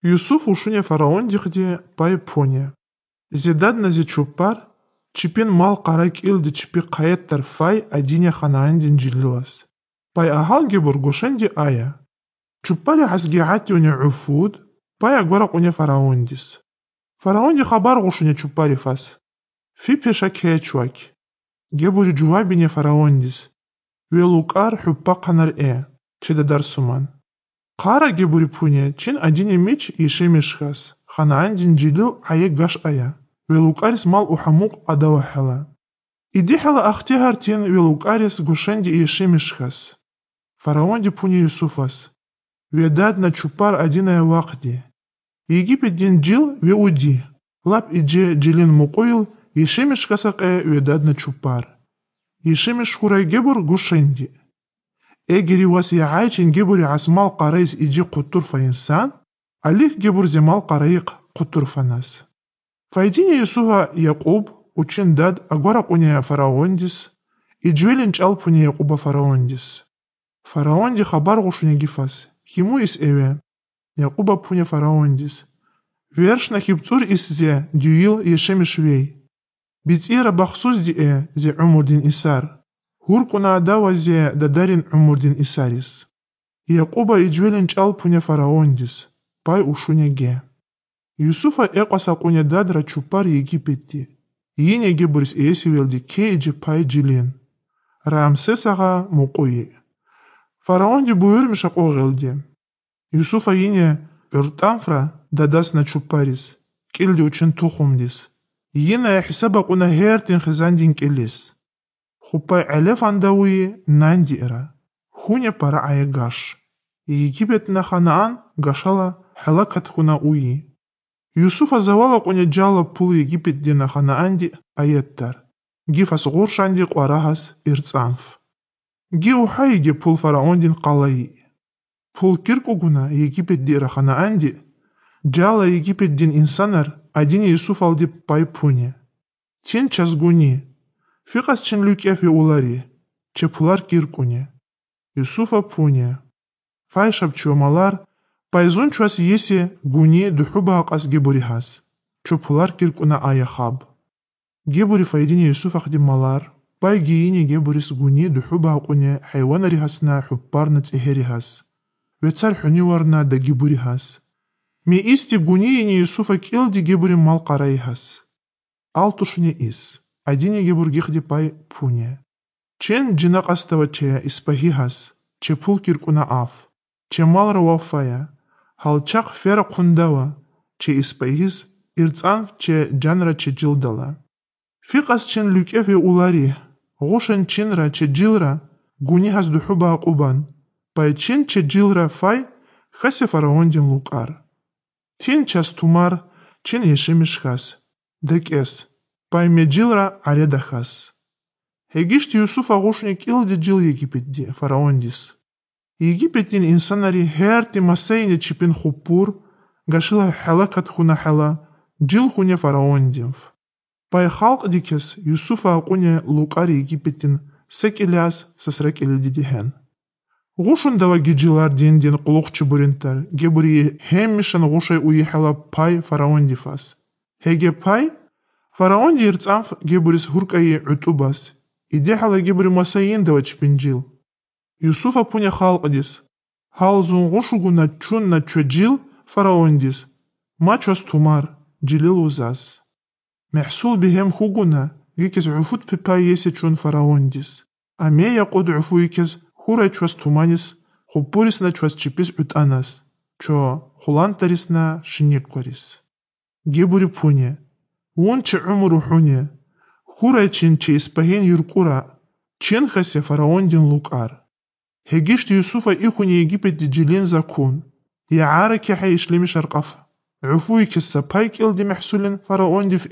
Юсуф ушуне фараон дихде пай поне. Зедад на зечупар, чипин мал карак илди чипи каяттар фай адине ханаандин джилуас. Пай ахалги бургушенди ая. Чупари хасгиати уне уфуд, пай агорак уне фараондис. Фараонди хабар гушуне чупари фас. Фи пеша кечуак. Гебури джуабине фараондис. Велукар хуппа канар чеда дарсуман. Қара гебури пуне, чин адине меч ешемешхас. Ханаандин джилу ае гаш ая. Велукарис мал ухамук адавахала. Идихала ахтихар тен велукарис гушенди ешемешхас. Фараонди пуне Юсуфас. Ведад на чупар адиная вақди. Египет дин джил веуди. Лап идже джилин мукоил ешемешхасак ведад на чупар. Ешемеш хурай гебур гушенди. Эгери вас яайчин гебури асмал қарайс иджи қуттур фаинсан, алих гебур земал қарайық қуттур фанас. Файдине Юсуфа Яқуб учин дад агора куне фараондис, иджвелин чал пуне Яқуба фараондис. Фараонди хабар гушуне гифас, химу ис эве, Яқуба пуне фараондис. Верш на хипцур исзе дюил ешемишвей. Бицира бахсуз зе умурдин исар. Хуркуна адавазе дадарин умурдин исарис. Яқуба иджвелин чал пуне фараондис, пай ушунеге. Юсуфа эқаса куне дадра чупар Египетти. Йине гебурис эсивелди ке иджи пай джилин. Рамсесага мукуи. Фараонди буйрмиша қоғелди. Юсуфа йине уртамфра дадас на чупарис. Келди учин тухумдис. Йине хисаба куна хертин хизандин келис. Хупай алеф андауи нандиира. Хуне пара аягаш. Египет на Ханаан гашала халакат хуна уи. Юсуфа завала куне джала пул Египет дина Ханаанди аяттар. Гифас гуршанди қварахас ирцанф. Ги ухайги пул фараондин қалаи. Пул киркугуна Египет дира Ханаанди. Джала Египет дин инсанар адини Юсуф алди пай пуне. Тен чазгуни. Фикас чин люкефи улари, че пулар киркуне. Юсуфа пуне. Файшаб чуамалар, пайзун чуас есе гуни духуба акас гебурихас. Чу пулар киркуна аяхаб. Гебури файдини Юсуфа хдималар, пай гиини гебурис гуни духуба акуне хайванарихасна хуппарна цехерихас. Вецар хуниварна да гебурихас. Ми исти гуниини Юсуфа килди гебури мал караихас. Алтушне ис. Адине гебургихди пай пуне. Чен джинак астава че испахихас, че пул киркуна аф, че малра вафая, халчак фера кундава, че испахис, ирцанф че джанра че джилдала. Фикас чен люкефи улари, гушен чинра че джилра, гунихас духуба акубан, пай чен че джилра фай, хаси фараондин лукар. Тин час тумар, чен ешемишхас, декес, пай меджилра аредахас. Хегишти Юсуфа гушник илди джил Египетди, фараондис. Египеттин инсанари херти масейне чипин хупур, гашила халакат хуна хала, джил хуне фараондинф. Пай халк дикес Юсуфа акуне лукари Египеттин секеляс сасрекели дидихен. Гушун дава гиджилар дин кулукчи буринтар, гебури хеммишан гушай уихала пай фараондифас. Хеге пай фараонди ирцанф гебурис хуркаи утубас. Идехала гебури масаин давач пинджил. Юсуфа пуня халкадис. Халзун гушугуна чун на чуджил фараондис. Мачос тумар, джилил узас. Мехсул бихем хугуна, гекес уфут пипай есе чун фараондис. Аме якуд уфу икес хурай чwas туманис, хупурис на чwas чипис утанас. Чо хулантарис на шинеккорис. Гебури пуня. Вон че умру хуне. Хурай чин че испахен юркура. Чен хасе фараондин лукар. Хегишт Юсуфа ихуне Египет джилин закун. Яара кеха ишлеми шаркаф. Уфуи кесса пайк илди محسولин фараондиф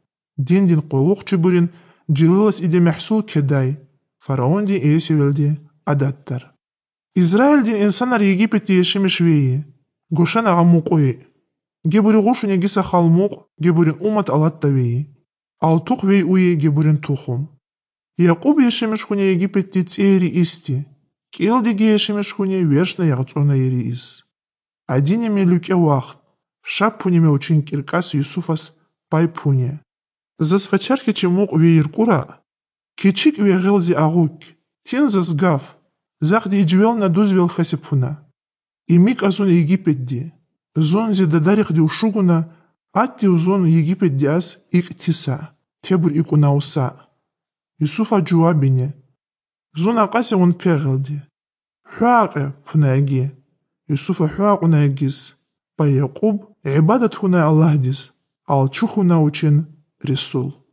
Дин кулук чебурин джилилас иде محسول кедай. Фараонди эсевелди адаттар. Израиль дин инсанар Египет ешеми швеи. Гошан агамукуи. Гебури гушуне гиса халмук, гебурин умат алаттавеи. Алтук вей уи гебурин тухум. Яқуб ешемеш хуне Египетти цери исти. Килдиги ешемеш хуне вершна ягцона ери ис. Адине мелюке вахт. ша пунеме учин киркас Юсуфас пай пуне. Засфачарки чемук веиркура, кичик вегелзи агук, тин засгав, захди иджвел на дузвел хасипуна. И миг азун Египет ди, зон зи дадарих ди ушугуна, атти узон Египет ди ас ик тиса, тебур икунауса. Юсуфа джуабине, зон акаси он пегелди. حواقع فناجي يوسف حواق ناجيس با يعقوب عبادة هنا الله ديس على تشوخنا وچن رسول